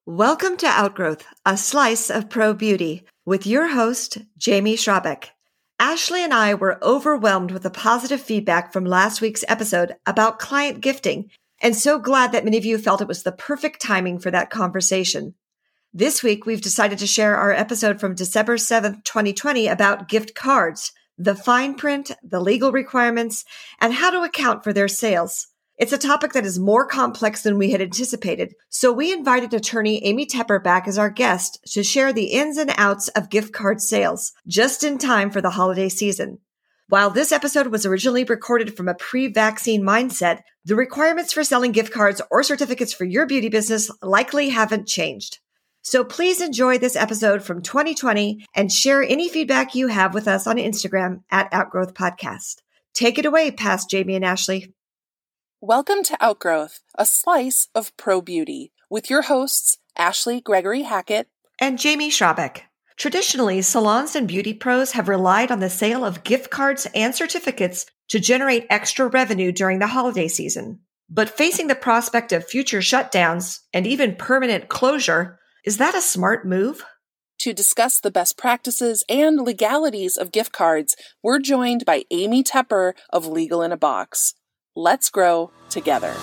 Welcome to Outgrowth, a slice of pro beauty, with your host, Jamie Schrabeck. Ashley and I were overwhelmed with the positive feedback from last week's episode about client gifting, and so glad that many of you felt it was the perfect timing for that conversation. This week, we've decided to share our episode from December 7th, 2020 about gift cards, the fine print, the legal requirements, and how to account for their sales. It's a topic that is more complex than we had anticipated, so we invited attorney Amy Tepper back as our guest to share the ins and outs of gift card sales, just in time for the holiday season. While this episode was originally recorded from a pre-vaccine mindset, the requirements for selling gift cards or certificates for your beauty business likely haven't changed. So please enjoy this episode from 2020 and share any feedback you have with us on Instagram at Outgrowth Podcast. Take it away, past Jamie and Ashley. Welcome to Outgrowth, a slice of pro beauty, with your hosts, Ashley Gregory Hackett and Jamie Schrabeck. Traditionally, salons and beauty pros have relied on the sale of gift cards and certificates to generate extra revenue during the holiday season. But facing the prospect of future shutdowns and even permanent closure, is that a smart move? To discuss the best practices and legalities of gift cards, we're joined by Amy Tepper of Legal in a Box. Let's grow together.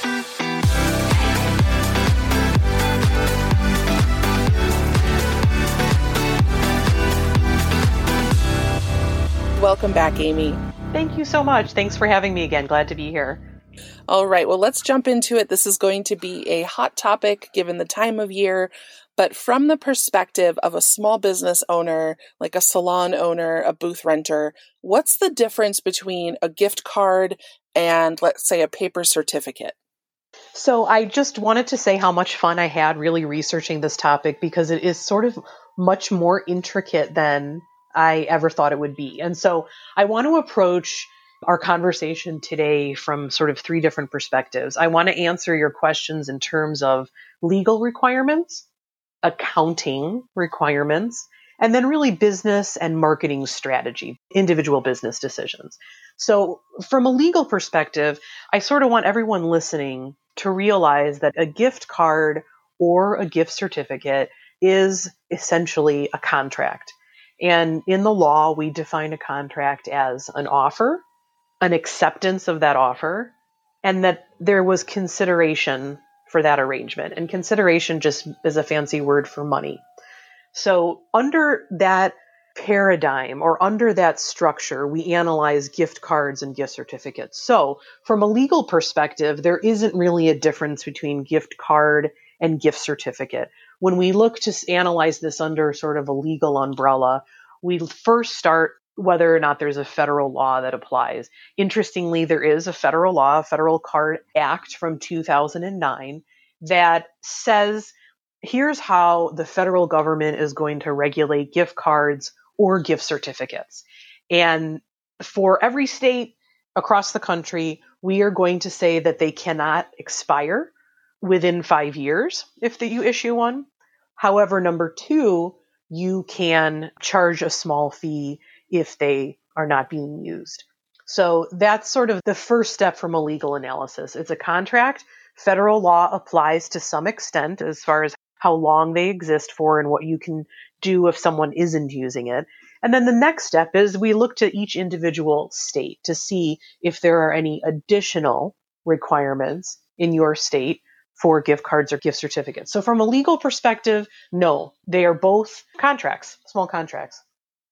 Welcome back, Amy. Thank you so much. Thanks for having me again. Glad to be here. All right, well, let's jump into it. This is going to be a hot topic given the time of year, but from the perspective of a small business owner, like a salon owner, a booth renter, what's the difference between a gift card and, let's say, a paper certificate? So I just wanted to say how much fun I had really researching this topic because it is sort of much more intricate than I ever thought it would be. And so I want to approach our conversation today from sort of three different perspectives. I want to answer your questions in terms of legal requirements, accounting requirements, and then really business and marketing strategy, individual business decisions. So from a legal perspective, I sort of want everyone listening to realize that a gift card or a gift certificate is essentially a contract. And in the law, we define a contract as an offer, an acceptance of that offer, and that there was consideration for that arrangement. And consideration just is a fancy word for money. So under that paradigm or under that structure, we analyze gift cards and gift certificates. So from a legal perspective, there isn't really a difference between gift card and gift certificate. When we look to analyze this under sort of a legal umbrella, we first start whether or not there's a federal law that applies. Interestingly, there is a federal law, a Federal Card Act from 2009 that says, here's how the federal government is going to regulate gift cards or gift certificates. And for every state across the country, we are going to say that they cannot expire within 5 years if you issue one. However, number two, you can charge a small fee if they are not being used. So that's sort of the first step from a legal analysis. It's a contract. Federal law applies to some extent as far as how long they exist for and what you can do if someone isn't using it. And then the next step is we look to each individual state to see if there are any additional requirements in your state for gift cards or gift certificates. So from a legal perspective, no, they are both contracts, small contracts.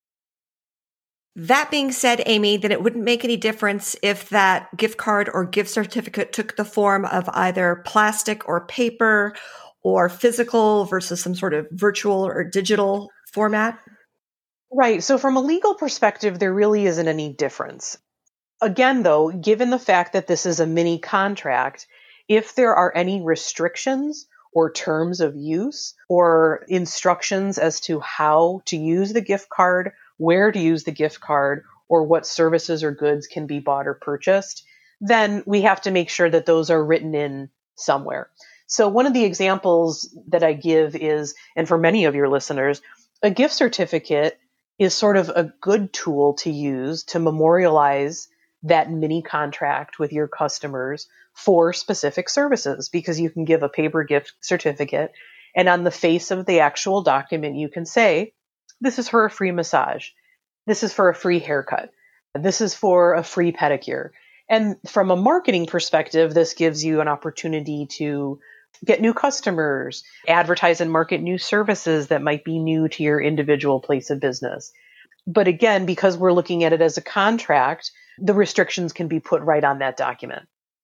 That being said, Amy, then it wouldn't make any difference if that gift card or gift certificate took the form of either plastic or paper or physical versus some sort of virtual or digital format? Right. So from a legal perspective, there really isn't any difference. Again, though, given the fact that this is a mini contract, if there are any restrictions or terms of use or instructions as to how to use the gift card, where to use the gift card, or what services or goods can be bought or purchased, then we have to make sure that those are written in somewhere. So one of the examples that I give is, and for many of your listeners, a gift certificate is sort of a good tool to use to memorialize that mini contract with your customers for specific services, because you can give a paper gift certificate And on the face of the actual document, you can say, this is for a free massage. This is for a free haircut. This is for a free pedicure. And from a marketing perspective, this gives you an opportunity to get new customers, advertise and market new services that might be new to your individual place of business. But again, because we're looking at it as a contract, the restrictions can be put right on that document.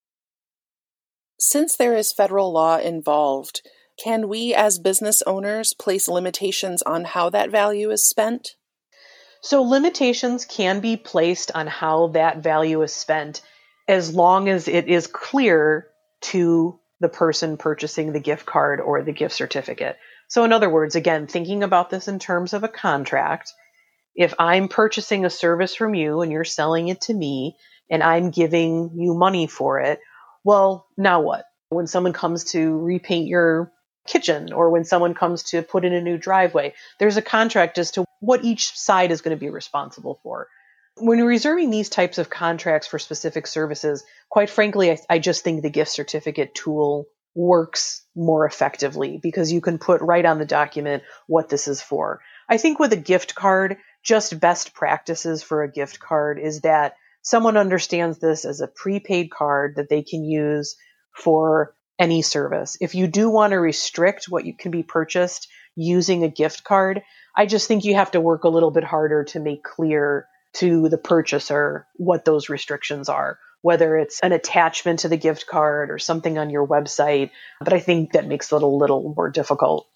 Since there is federal law involved, can we as business owners place limitations on how that value is spent? So limitations can be placed on how that value is spent as long as it is clear to the person purchasing the gift card or the gift certificate. So in other words, again, thinking about this in terms of a contract, if I'm purchasing a service from you and you're selling it to me and I'm giving you money for it, well, now what? When someone comes to repaint your kitchen or when someone comes to put in a new driveway, there's a contract as to what each side is going to be responsible for. When you're reserving these types of contracts for specific services, quite frankly, I just think the gift certificate tool works more effectively because you can put right on the document what this is for. I think with a gift card, just best practices for a gift card is that someone understands this as a prepaid card that they can use for any service. If you do want to restrict what you can be purchased using a gift card, I just think you have to work a little bit harder to make clear to the purchaser what those restrictions are, whether it's an attachment to the gift card or something on your website. But I think that makes it a little more difficult.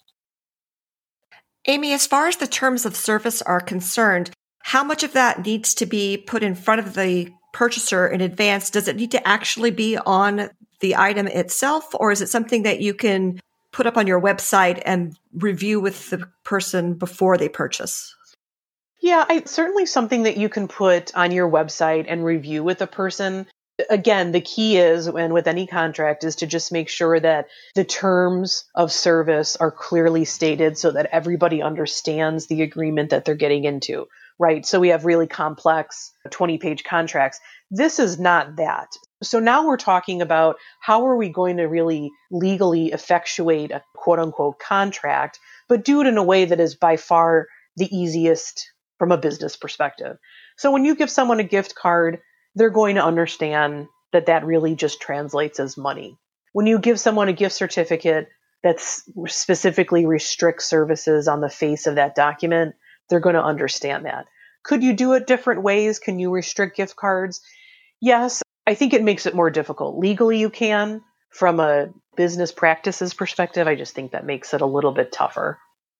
Amy, as far as the terms of service are concerned, how much of that needs to be put in front of the purchaser in advance? Does it need to actually be on the item itself, or is it something that you can put up on your website and review with the person before they purchase? Yeah, certainly something that you can put on your website and review with a person. Again, the key is, and with any contract, is to just make sure that the terms of service are clearly stated so that everybody understands the agreement that they're getting into, right? So we have really complex 20-page contracts. This is not that. So now we're talking about how are we going to really legally effectuate a quote unquote contract, but do it in a way that is by far the easiest from a business perspective. So when you give someone a gift card, they're going to understand that that really just translates as money. When you give someone a gift certificate that specifically restricts services on the face of that document, they're going to understand that. Could you do it different ways? Can you restrict gift cards? Yes, I think it makes it more difficult. Legally, you can. From a business practices perspective, I just think that makes it a little bit tougher.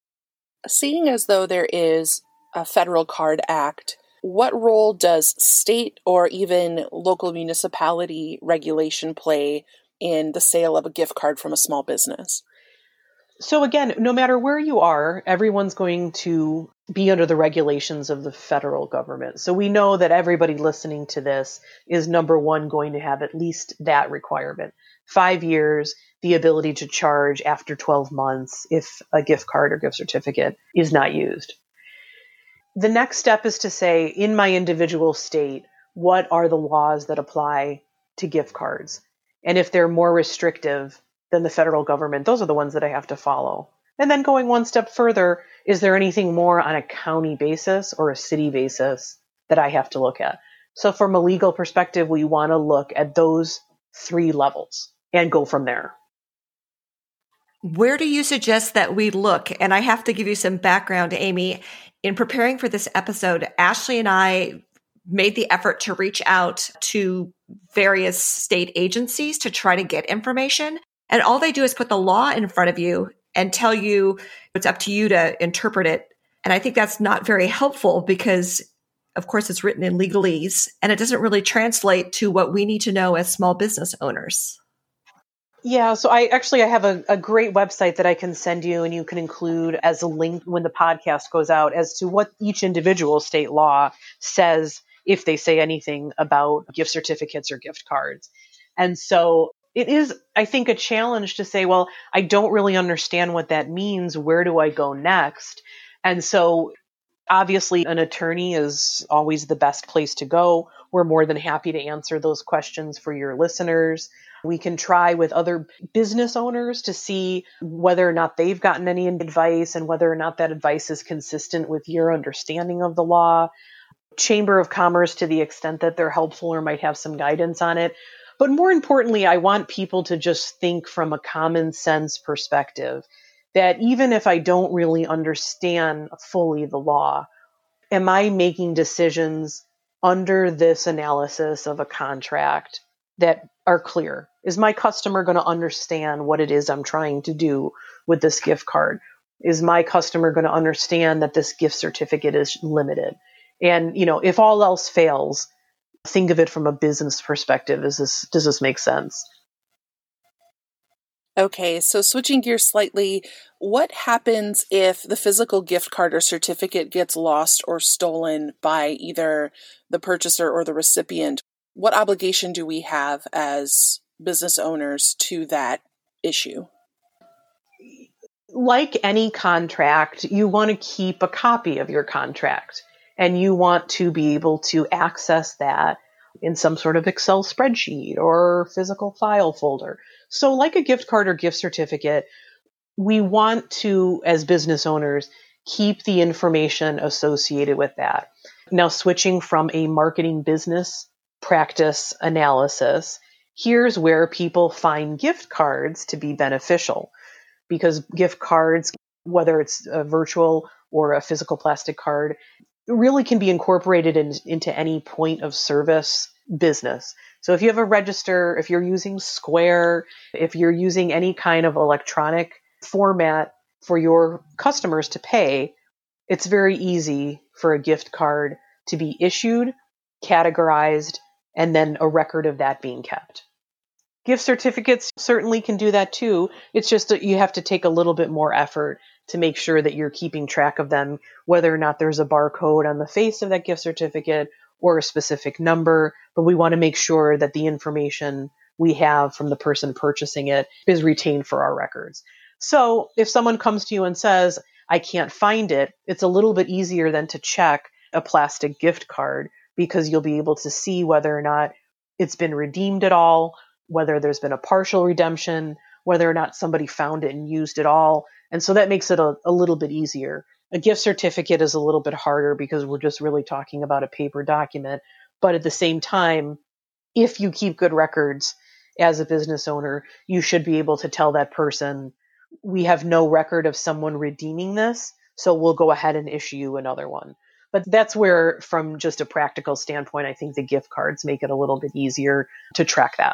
Seeing as though there is a Federal Card Act, what role does state or even local municipality regulation play in the sale of a gift card from a small business? So again, no matter where you are, everyone's going to be under the regulations of the federal government. So we know that everybody listening to this is, number one, going to have at least that requirement. 5 years, the ability to charge after 12 months if a gift card or gift certificate is not used. The next step is to say, in my individual state, what are the laws that apply to gift cards? And if they're more restrictive than the federal government, those are the ones that I have to follow. And then going one step further, is there anything more on a county basis or a city basis that I have to look at? So from a legal perspective, we want to look at those 3 levels and go from there. Where do you suggest that we look? And I have to give you some background, Amy. In preparing for this episode, Ashley and I made the effort to reach out to various state agencies to try to get information. And all they do is put the law in front of you and tell you it's up to you to interpret it. And I think that's not very helpful because, of course, it's written in legalese and it doesn't really translate to what we need to know as small business owners. Yeah, so I have a great website that I can send you and you can include as a link when the podcast goes out as to what each individual state law says if they say anything about gift certificates or gift cards. And so it is, I think, a challenge to say, well, I don't really understand what that means. Where do I go next? And so obviously an attorney is always the best place to go. We're more than happy to answer those questions for your listeners. We can try with other business owners to see whether or not they've gotten any advice and whether or not that advice is consistent with your understanding of the law. Chamber of Commerce to the extent that they're helpful or might have some guidance on it. But more importantly, I want people to just think from a common sense perspective that even if I don't really understand fully the law, am I making decisions under this analysis of a contract that are clear? Is my customer going to understand what it is I'm trying to do with this gift card? Is my customer going to understand that this gift certificate is limited? And, if all else fails, think of it from a business perspective. Does this make sense? Okay, so switching gears slightly, what happens if the physical gift card or certificate gets lost or stolen by either the purchaser or the recipient? What obligation do we have as business owners to that issue? Like any contract, you want to keep a copy of your contract, and you want to be able to access that in some sort of Excel spreadsheet or physical file folder. So like a gift card or gift certificate, we want to, as business owners, keep the information associated with that. Now, switching from a marketing business practice analysis, here's where people find gift cards to be beneficial, because gift cards, whether it's a virtual or a physical plastic card, really can be incorporated into any point of service business. So if you have a register, if you're using Square, if you're using any kind of electronic format for your customers to pay, it's very easy for a gift card to be issued, categorized, and then a record of that being kept. Gift certificates certainly can do that too. It's just that you have to take a little bit more effort to make sure that you're keeping track of them, whether or not there's a barcode on the face of that gift certificate or a specific number. But we want to make sure that the information we have from the person purchasing it is retained for our records. So if someone comes to you and says, I can't find it, it's a little bit easier than to check a plastic gift card, because you'll be able to see whether or not it's been redeemed at all, whether there's been a partial redemption, whether or not somebody found it and used it all. And so that makes it a little bit easier. A gift certificate is a little bit harder because we're just really talking about a paper document. But at the same time, if you keep good records as a business owner, you should be able to tell that person, we have no record of someone redeeming this, so we'll go ahead and issue you another one. But that's where, from just a practical standpoint, I think the gift cards make it a little bit easier to track that.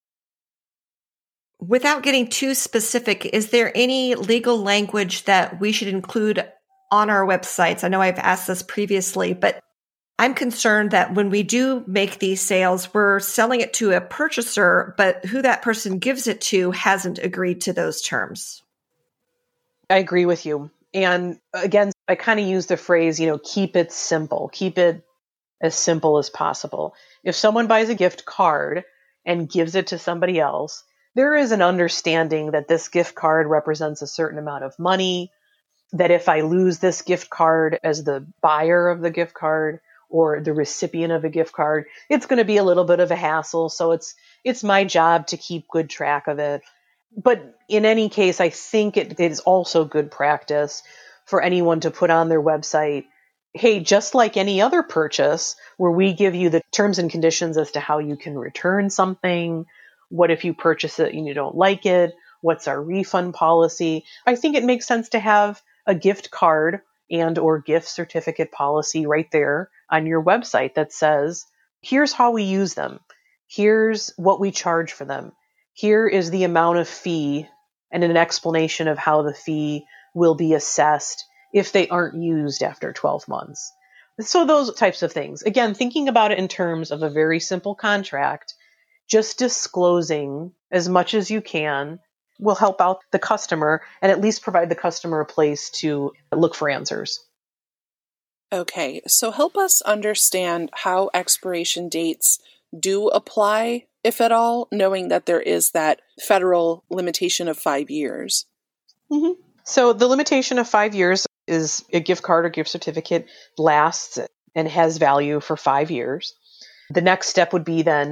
Without getting too specific, is there any legal language that we should include on our websites? I know I've asked this previously, but I'm concerned that when we do make these sales, we're selling it to a purchaser, but who that person gives it to hasn't agreed to those terms. I agree with you. And again, I kind of use the phrase, keep it simple. Keep it as simple as possible. If someone buys a gift card and gives it to somebody else, there is an understanding that this gift card represents a certain amount of money, that if I lose this gift card as the buyer of the gift card or the recipient of a gift card, it's going to be a little bit of a hassle. So it's my job to keep good track of it. But in any case, I think it is also good practice for anyone to put on their website, hey, just like any other purchase where we give you the terms and conditions as to how you can return something, what if you purchase it and you don't like it, what's our refund policy? I think it makes sense to have a gift card and or gift certificate policy right there on your website that says, here's how we use them. Here's what we charge for them. Here is the amount of fee and an explanation of how the fee will be assessed if they aren't used after 12 months. So those types of things. Again, thinking about it in terms of a very simple contract, just disclosing as much as you can will help out the customer and at least provide the customer a place to look for answers. Okay, so help us understand how expiration dates do apply, if at all, knowing that there is that federal limitation of 5 years. Mm-hmm. So the limitation of 5 years is a gift card or gift certificate lasts and has value for 5 years. The next step would be then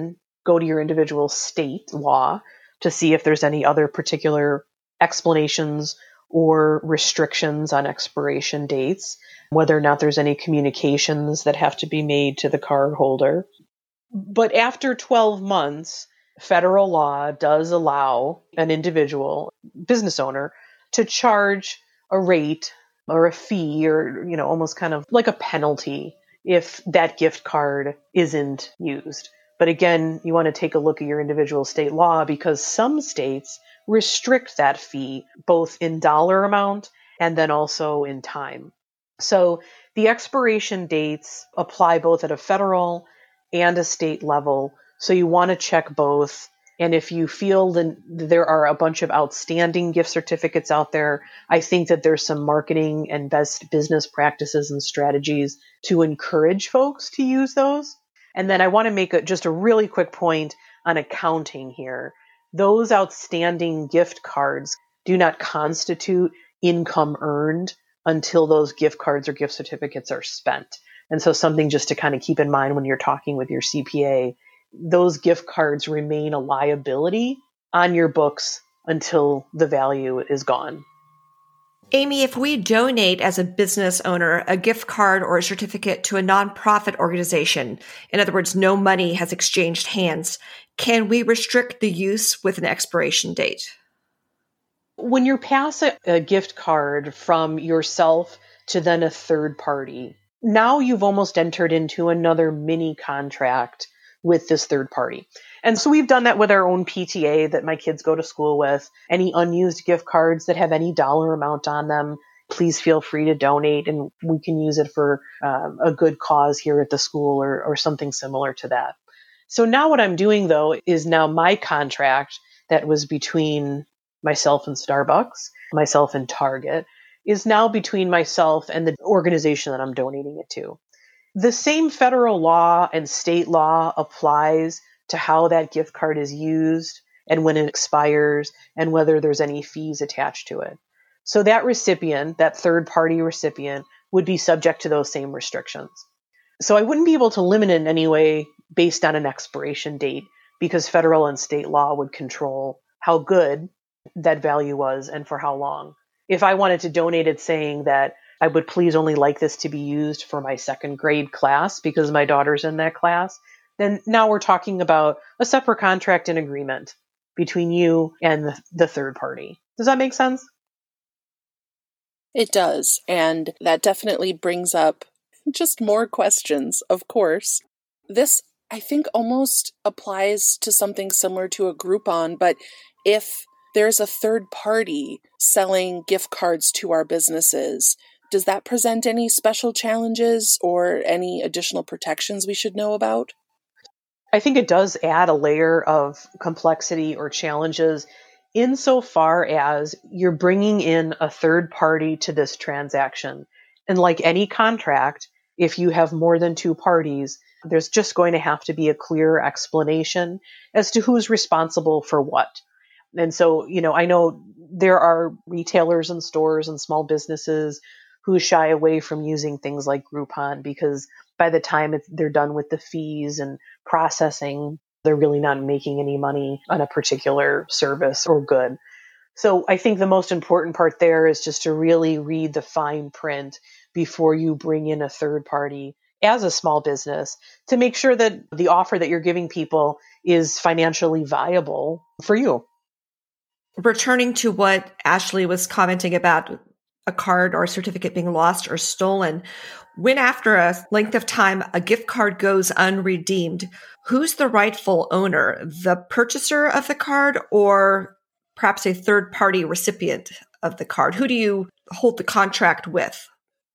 go to your individual state law to see if there's any other particular explanations or restrictions on expiration dates, whether or not there's any communications that have to be made to the card holder. But after 12 months, federal law does allow an individual business owner to charge a rate or a fee or, almost kind of like a penalty if that gift card isn't used. But again, you want to take a look at your individual state law because some states restrict that fee both in dollar amount and then also in time. So the expiration dates apply both at a federal and a state level. So you want to check both. And if you feel that there are a bunch of outstanding gift certificates out there, I think that there's some marketing and best business practices and strategies to encourage folks to use those. And then I want to make just a really quick point on accounting here. Those outstanding gift cards do not constitute income earned until those gift cards or gift certificates are spent. And so something just to kind of keep in mind when you're talking with your CPA, those gift cards remain a liability on your books until the value is gone. Amy, if we donate as a business owner a gift card or a certificate to a nonprofit organization, in other words, no money has exchanged hands, can we restrict the use with an expiration date? When you pass a gift card from yourself to then a third party, now you've almost entered into another mini contract with this third party. And so we've done that with our own PTA that my kids go to school with. Any unused gift cards that have any dollar amount on them, please feel free to donate and we can use it for a good cause here at the school or something similar to that. So now what I'm doing though is now my contract that was between myself and Starbucks, myself and Target, is now between myself and the organization that I'm donating it to. The same federal law and state law applies to how that gift card is used and when it expires and whether there's any fees attached to it. So that recipient, that third party recipient, would be subject to those same restrictions. So I wouldn't be able to limit it in any way based on an expiration date because federal and state law would control how good that value was and for how long. If I wanted to donate it saying that I would please only like this to be used for my second grade class because my daughter's in that class, then now we're talking about a separate contract and agreement between you and the third party. Does that make sense? It does. And that definitely brings up just more questions, of course. This, I think, almost applies to something similar to a Groupon, but if there's a third party selling gift cards to our businesses, does that present any special challenges or any additional protections we should know about? I think it does add a layer of complexity or challenges insofar as you're bringing in a third party to this transaction. And like any contract, if you have more than two parties, there's just going to have to be a clear explanation as to who's responsible for what. And so, I know there are retailers and stores and small businesses who shy away from using things like Groupon because by the time they're done with the fees and processing, they're really not making any money on a particular service or good. So I think the most important part there is just to really read the fine print before you bring in a third party as a small business to make sure that the offer that you're giving people is financially viable for you. Returning to what Ashley was commenting about a card or a certificate being lost or stolen, when after a length of time a gift card goes unredeemed, who's the rightful owner? The purchaser of the card or perhaps a third-party recipient of the card? Who do you hold the contract with?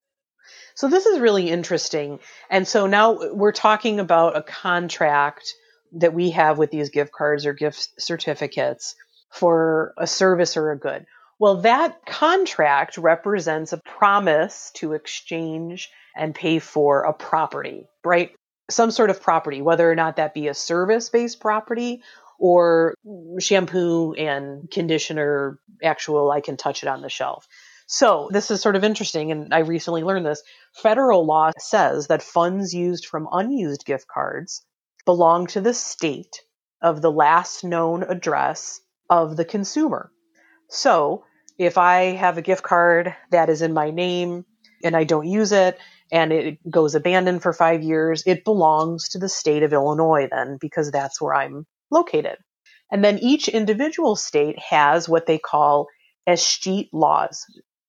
So this is really interesting. And so now we're talking about a contract that we have with these gift cards or gift certificates for a service or a good. Well, that contract represents a promise to exchange and pay for a property, right? Some sort of property, whether or not that be a service-based property or shampoo and conditioner, actual, I can touch it on the shelf. So this is sort of interesting, and I recently learned this. Federal law says that funds used from unused gift cards belong to the state of the last known address of the consumer. So if I have a gift card that is in my name and I don't use it and it goes abandoned for 5 years, it belongs to the state of Illinois then, because that's where I'm located. And then each individual state has what they call escheat laws,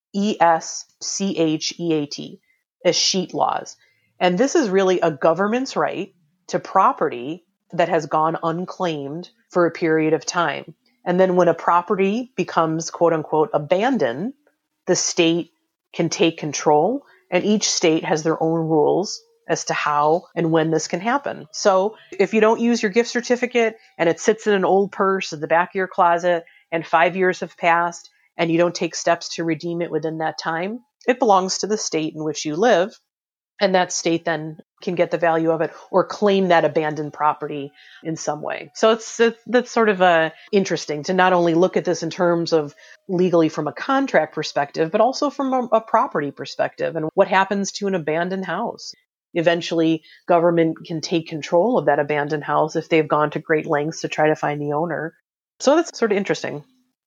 ESCHEAT, escheat laws. And this is really a government's right to property that has gone unclaimed for a period of time. And then when a property becomes, quote unquote, abandoned, the state can take control, and each state has their own rules as to how and when this can happen. So if you don't use your gift certificate and it sits in an old purse at the back of your closet and 5 years have passed and you don't take steps to redeem it within that time, it belongs to the state in which you live. And that state then can get the value of it or claim that abandoned property in some way. So that's sort of interesting to not only look at this in terms of legally from a contract perspective, but also from a property perspective and what happens to an abandoned house. Eventually, government can take control of that abandoned house if they've gone to great lengths to try to find the owner. So that's sort of interesting.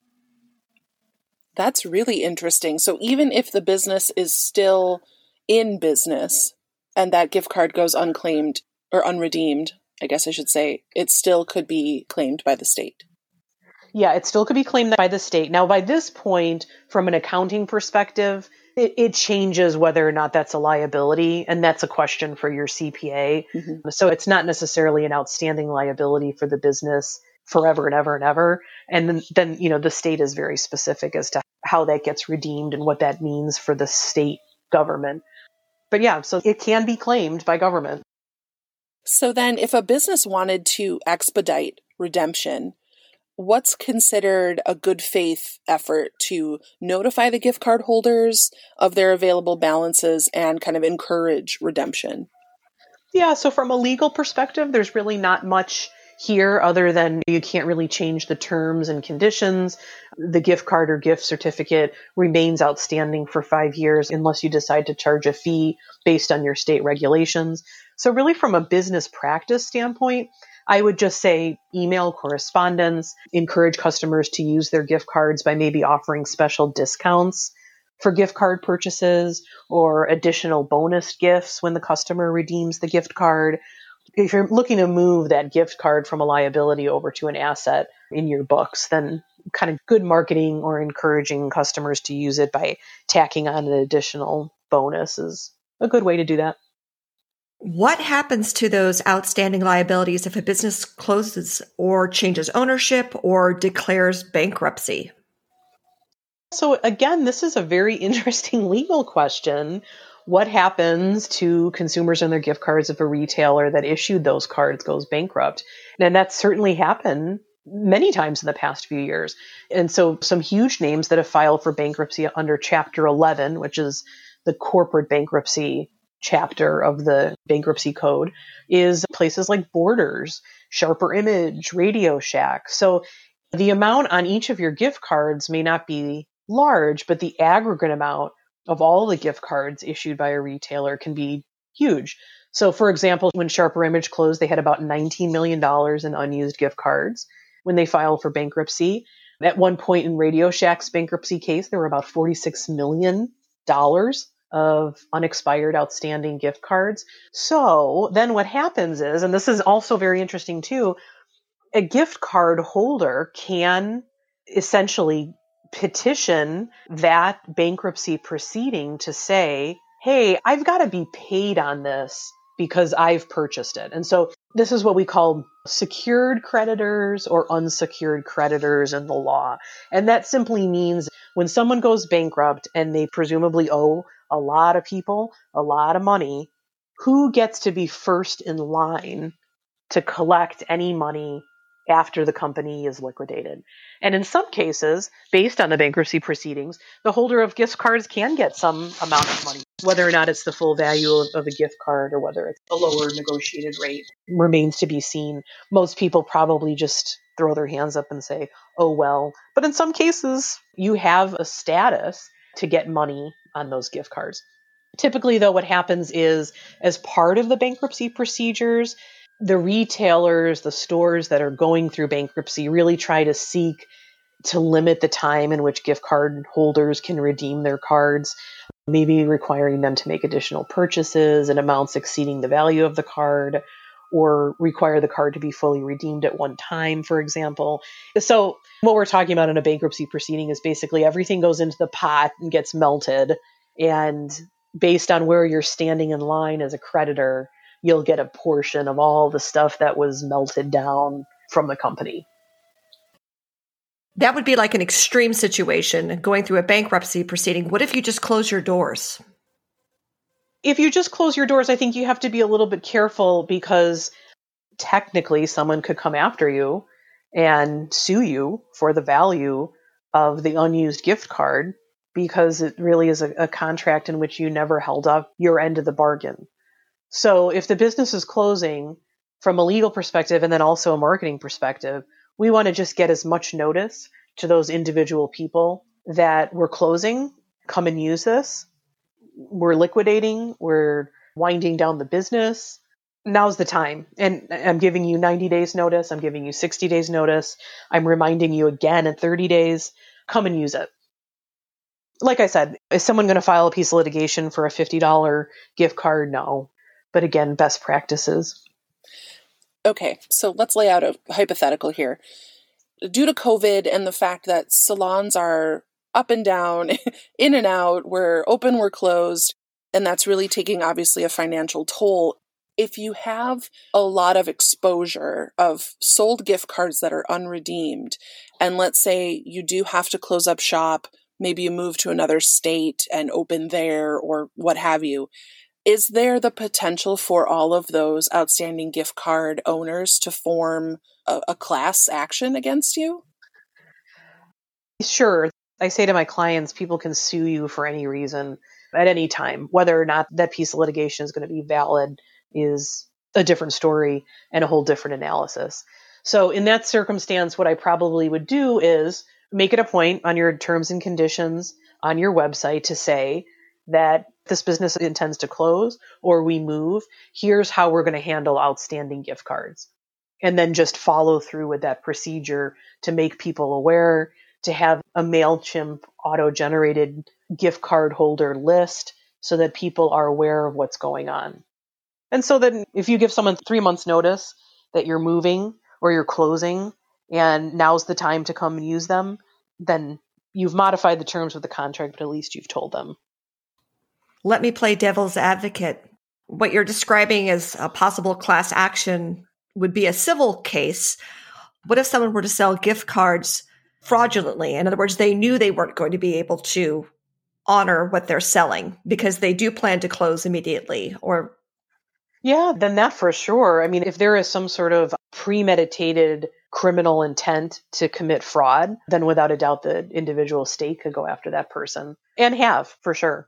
That's really interesting. So even if the business is still in business and that gift card goes unclaimed or unredeemed, I guess I should say, it still could be claimed by the state. Yeah, it still could be claimed by the state. Now, by this point, from an accounting perspective, it changes whether or not that's a liability, and that's a question for your CPA. Mm-hmm. So it's not necessarily an outstanding liability for the business forever and ever and ever. And then the state is very specific as to how that gets redeemed and what that means for the state government. But yeah, so it can be claimed by government. So then if a business wanted to expedite redemption, what's considered a good faith effort to notify the gift card holders of their available balances and kind of encourage redemption? Yeah, so from a legal perspective, there's really not much here other than you can't really change the terms and conditions. The gift card or gift certificate remains outstanding for 5 years unless you decide to charge a fee based on your state regulations. So really from a business practice standpoint, I would just say email correspondence, encourage customers to use their gift cards by maybe offering special discounts for gift card purchases or additional bonus gifts when the customer redeems the gift card. If you're looking to move that gift card from a liability over to an asset in your books, then kind of good marketing or encouraging customers to use it by tacking on an additional bonus is a good way to do that. What happens to those outstanding liabilities if a business closes or changes ownership or declares bankruptcy? So again, this is a very interesting legal question. What happens to consumers and their gift cards if a retailer that issued those cards goes bankrupt? And that's certainly happened many times in the past few years. And so some huge names that have filed for bankruptcy under Chapter 11, which is the corporate bankruptcy chapter of the bankruptcy code, is places like Borders, Sharper Image, Radio Shack. So the amount on each of your gift cards may not be large, but the aggregate amount of all the gift cards issued by a retailer can be huge. So for example, when Sharper Image closed, they had about $19 million in unused gift cards when they filed for bankruptcy. At one point in Radio Shack's bankruptcy case, there were about $46 million of unexpired outstanding gift cards. So then what happens is, and this is also very interesting too, a gift card holder can essentially petition that bankruptcy proceeding to say, hey, I've got to be paid on this because I've purchased it. And so this is what we call secured creditors or unsecured creditors in the law. And that simply means when someone goes bankrupt and they presumably owe a lot of people a lot of money, who gets to be first in line to collect any money after the company is liquidated? And in some cases, based on the bankruptcy proceedings, the holder of gift cards can get some amount of money. Whether or not it's the full value of a gift card or whether it's a lower negotiated rate remains to be seen. Most people probably just throw their hands up and say, oh, well. But in some cases, you have a status to get money on those gift cards. Typically, though, what happens is as part of the bankruptcy procedures, the retailers, the stores that are going through bankruptcy really try to seek to limit the time in which gift card holders can redeem their cards, maybe requiring them to make additional purchases and amounts exceeding the value of the card, or require the card to be fully redeemed at one time, for example. So what we're talking about in a bankruptcy proceeding is basically everything goes into the pot and gets melted. And based on where you're standing in line as a creditor, you'll get a portion of all the stuff that was melted down from the company. That would be like an extreme situation going through a bankruptcy proceeding. What if you just close your doors? If you just close your doors, I think you have to be a little bit careful because technically someone could come after you and sue you for the value of the unused gift card because it really is a contract in which you never held up your end of the bargain. So if the business is closing from a legal perspective and then also a marketing perspective, we want to just get as much notice to those individual people that we're closing, come and use this. We're liquidating, we're winding down the business. Now's the time. And I'm giving you 90 days notice. I'm giving you 60 days notice. I'm reminding you again in 30 days, come and use it. Like I said, is someone going to file a piece of litigation for a $50 gift card? No. But again, best practices. Okay, so let's lay out a hypothetical here. Due to COVID and the fact that salons are up and down, in and out, we're open, we're closed, and that's really taking obviously a financial toll. If you have a lot of exposure of sold gift cards that are unredeemed, and let's say you do have to close up shop, maybe you move to another state and open there or what have you, is there the potential for all of those outstanding gift card owners to form a class action against you? Sure. I say to my clients, people can sue you for any reason at any time. Whether or not that piece of litigation is going to be valid is a different story and a whole different analysis. So in that circumstance, what I probably would do is make it a point on your terms and conditions on your website to say that this business intends to close or we move. Here's how we're going to handle outstanding gift cards. And then just follow through with that procedure to make people aware, to have a MailChimp auto-generated gift card holder list so that people are aware of what's going on. And so then if you give someone 3 months notice that you're moving or you're closing and now's the time to come and use them, then you've modified the terms of the contract, but at least you've told them. Let me play devil's advocate. What you're describing as a possible class action would be a civil case. What if someone were to sell gift cards fraudulently? In other words, they knew they weren't going to be able to honor what they're selling because they do plan to close immediately. Or yeah, then that for sure. I mean, if there is some sort of premeditated criminal intent to commit fraud, then without a doubt the individual state could go after that person and have for sure.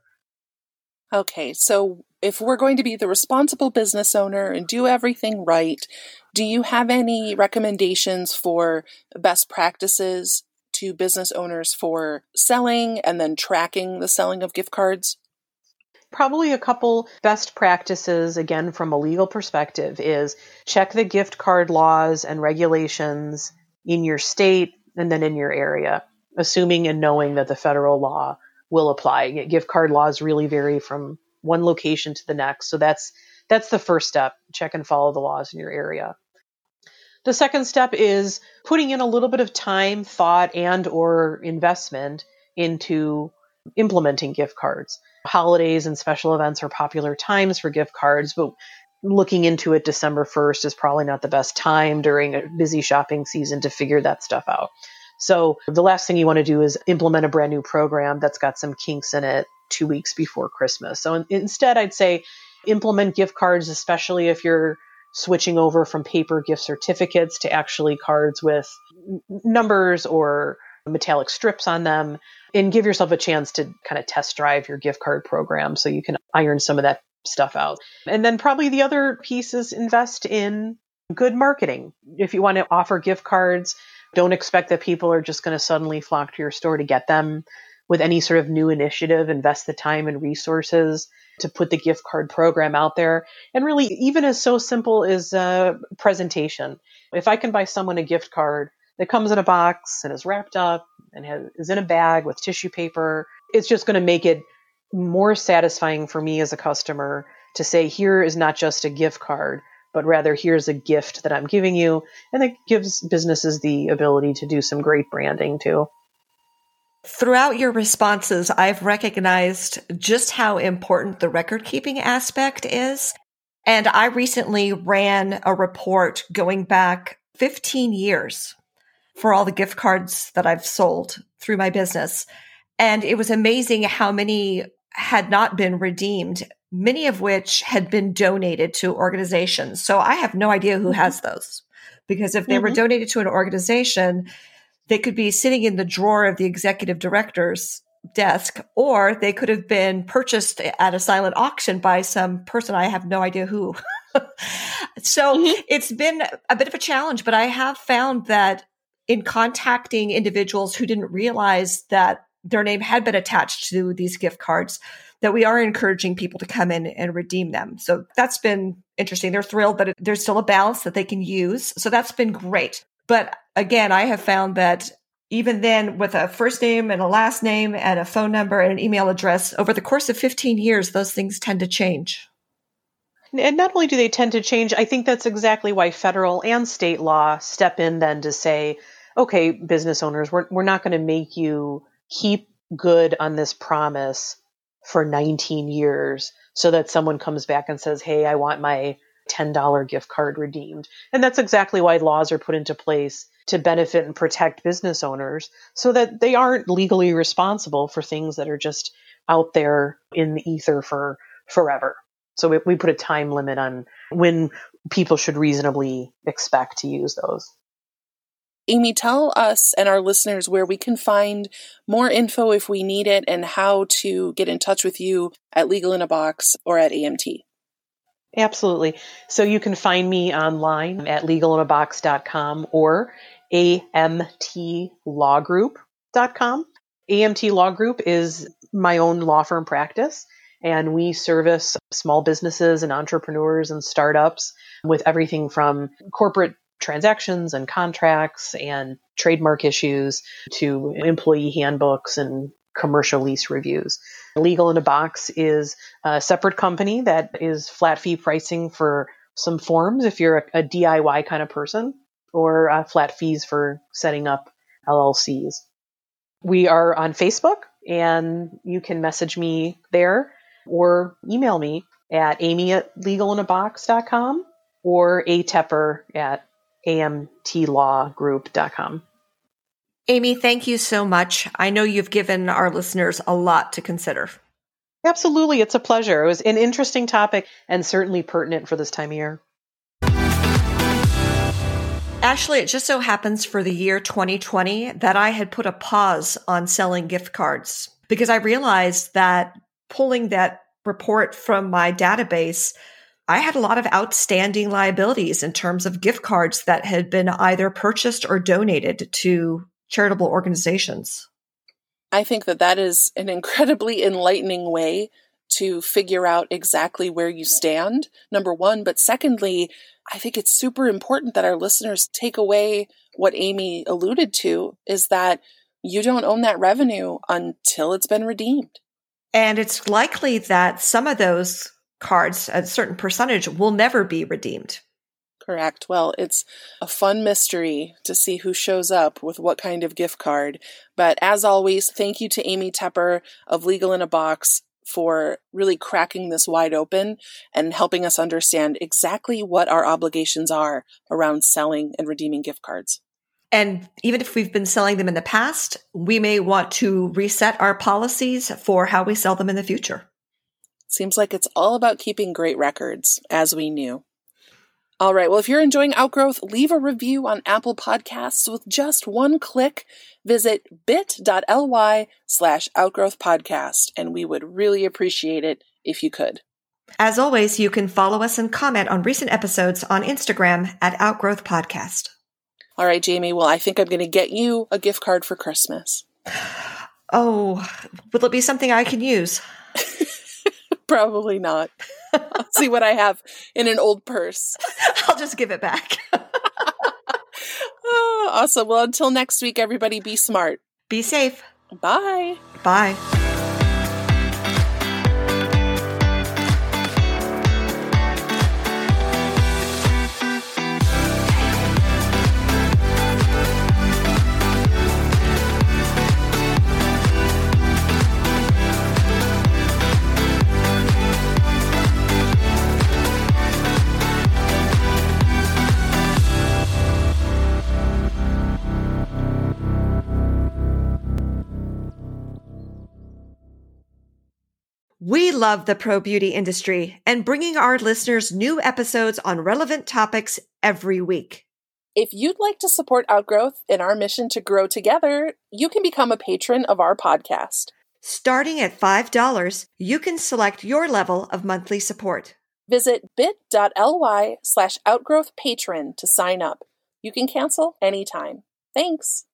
Okay, so if we're going to be the responsible business owner and do everything right, do you have any recommendations for best practices to business owners for selling and then tracking the selling of gift cards? Probably a couple best practices, again, from a legal perspective, is check the gift card laws and regulations in your state and then in your area, assuming and knowing that the federal law will apply. Gift card laws really vary from one location to the next. So that's the first step. Check and follow the laws in your area. The second step is putting in a little bit of time, thought, and or investment into implementing gift cards. Holidays and special events are popular times for gift cards, but looking into it December 1st is probably not the best time during a busy shopping season to figure that stuff out. So the last thing you want to do is implement a brand new program that's got some kinks in it 2 weeks before Christmas. So instead, I'd say implement gift cards, especially if you're switching over from paper gift certificates to actually cards with numbers or metallic strips on them, and give yourself a chance to kind of test drive your gift card program so you can iron some of that stuff out. And then probably the other piece is invest in good marketing. If you want to offer gift cards, don't expect that people are just going to suddenly flock to your store to get them. with any sort of new initiative, invest the time and resources to put the gift card program out there. And really, even as so simple as presentation. If I can buy someone a gift card that comes in a box and is wrapped up and is in a bag with tissue paper, it's just going to make it more satisfying for me as a customer to say, here is not just a gift card, but rather here's a gift that I'm giving you. And it gives businesses the ability to do some great branding too. Throughout your responses, I've recognized just how important the record keeping aspect is. And I recently ran a report going back 15 years for all the gift cards that I've sold through my business. And it was amazing how many had not been redeemed, many of which had been donated to organizations. So I have no idea who has those, because if they were donated to an organization, they could be sitting in the drawer of the executive director's desk, or they could have been purchased at a silent auction by some person. I have no idea who. So it's been a bit of a challenge, but I have found that in contacting individuals who didn't realize that their name had been attached to these gift cards, that we are encouraging people to come in and redeem them. So that's been interesting. They're thrilled, but there's still a balance that they can use. So that's been great. But again, I have found that even then, with a first name and a last name and a phone number and an email address, over the course of 15 years, those things tend to change. And not only do they tend to change, I think that's exactly why federal and state law step in then to say, okay, business owners, we're not going to make you keep good on this promise for 19 years so that someone comes back and says, hey, I want my $10 gift card redeemed. And that's exactly why laws are put into place to benefit and protect business owners so that they aren't legally responsible for things that are just out there in the ether for forever. So we put a time limit on when people should reasonably expect to use those. Amy, tell us and our listeners where we can find more info if we need it and how to get in touch with you at Legal in a Box or at AMT. Absolutely. So you can find me online at legalinabox.com or amtlawgroup.com. AMT Law Group is my own law firm practice, and we service small businesses and entrepreneurs and startups with everything from corporate transactions and contracts and trademark issues to employee handbooks and commercial lease reviews. Legal in a Box is a separate company that is flat fee pricing for some forms if you're a DIY kind of person, or flat fees for setting up LLCs. We are on Facebook, and you can message me there or email me at amy@legalinabox.com or atepper@amtlawgroup.com. Amy, thank you so much. I know you've given our listeners a lot to consider. Absolutely. It's a pleasure. It was an interesting topic and certainly pertinent for this time of year. Ashley, it just so happens for the year 2020 that I had put a pause on selling gift cards because I realized that pulling that report from my database, I had a lot of outstanding liabilities in terms of gift cards that had been either purchased or donated to charitable organizations. I think that is an incredibly enlightening way to figure out exactly where you stand, number one. But secondly, I think it's super important that our listeners take away what Amy alluded to, is that you don't own that revenue until it's been redeemed. And it's likely that some of those cards, a certain percentage, will never be redeemed. Correct. Well, it's a fun mystery to see who shows up with what kind of gift card. But as always, thank you to Amy Tepper of Legal in a Box for really cracking this wide open and helping us understand exactly what our obligations are around selling and redeeming gift cards. And even if we've been selling them in the past, we may want to reset our policies for how we sell them in the future. Seems like it's all about keeping great records, as we knew. All right. Well, if you're enjoying Outgrowth, leave a review on Apple Podcasts with just one click. Visit bit.ly/outgrowthpodcast, and we would really appreciate it if you could. As always, you can follow us and comment on recent episodes on Instagram at Outgrowth Podcast. All right, Jamie. Well, I think I'm going to get you a gift card for Christmas. Oh, will it be something I can use? Probably not. I'll see what I have in an old purse. I'll just give it back. Oh, awesome. Well, until next week, everybody be smart. Be safe. Bye. Bye. We love the pro beauty industry and bringing our listeners new episodes on relevant topics every week. If you'd like to support Outgrowth in our mission to grow together, you can become a patron of our podcast. Starting at $5, you can select your level of monthly support. Visit bit.ly/outgrowthpatron to sign up. You can cancel anytime. Thanks.